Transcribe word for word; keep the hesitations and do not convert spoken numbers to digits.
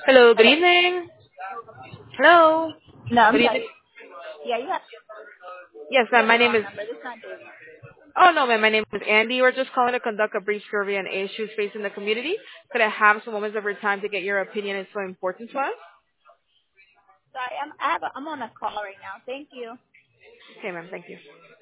Hello, good Hello. evening. Hello. No, I'm Good evening. sorry. Yeah, you have Yes, you ma'am, have the my name wrong is. number. This is not David. Oh, no, ma'am, my name is Andy. We're just calling to conduct a brief survey on issues facing the community. Could I have some moments of your time to get your opinion? It's so important to us. Sorry, I'm I have a, I'm on a call right now. Thank you. Okay, ma'am, thank you.